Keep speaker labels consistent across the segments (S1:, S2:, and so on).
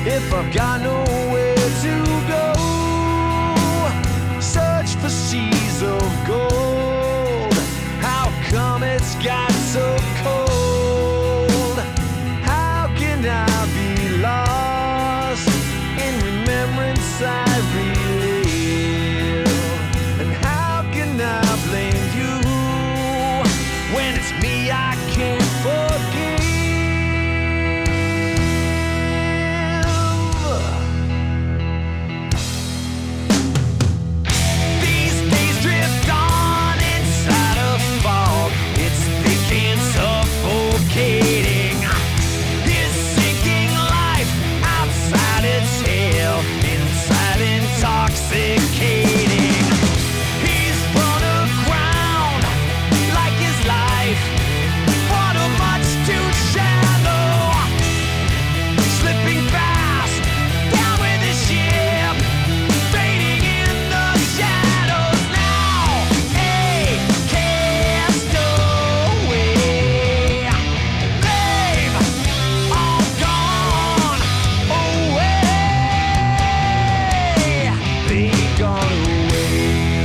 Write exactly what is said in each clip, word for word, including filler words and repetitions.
S1: if I've got nowhere to go? Search for seas of gold. How come it's got so cold? How can I be lost in remembrance I relive? And how can I blame you when it's me I can't forgive? These days drift on inside a fog. It's thick and suffocating. His sinking life outside its hell, inside intoxicating. He's run aground like his life. Water much too shallow. Slipping fast down with the ship, fading in the shadows now. A castaway. They've all gone away. They've gone away.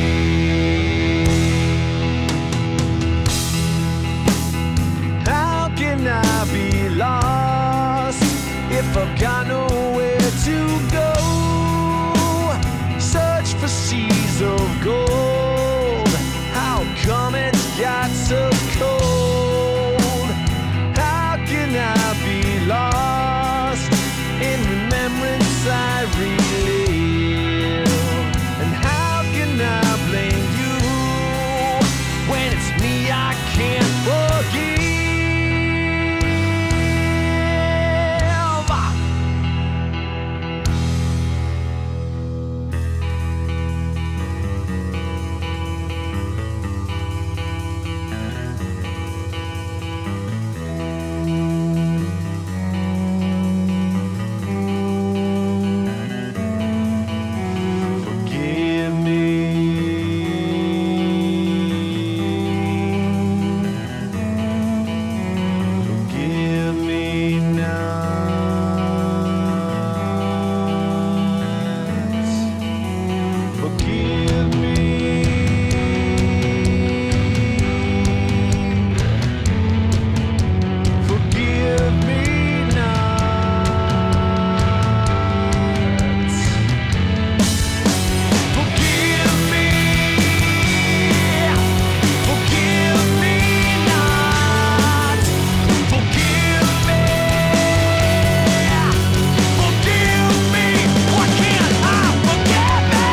S1: How can I be lost if I've got nowhere to go? Search for seas of gold. How come it's got so cold? How can I be lost in remembrance I relive? And how can I blame you when it's me I can't forgive? Forgive me. Forgive me not. Forgive me. Forgive me not. Forgive me. Forgive me not. Forgive me. Forgive me. Why can't I forgive me?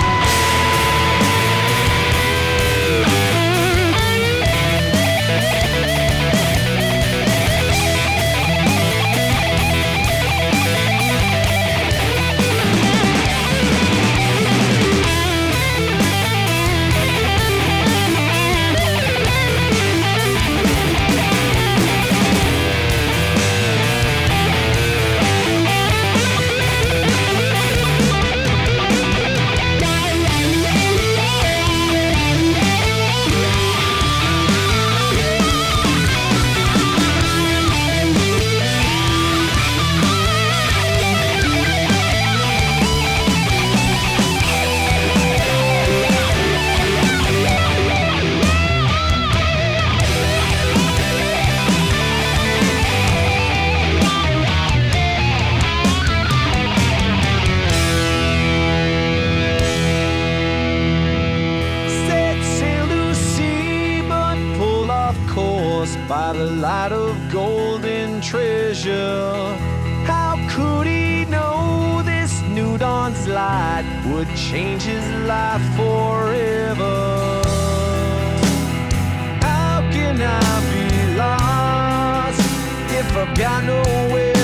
S1: Set sail to sea, but pull off course by the light of golden treasure. How could he know this new dawn's light would change his life forever? How can I be lost if I've got nowhere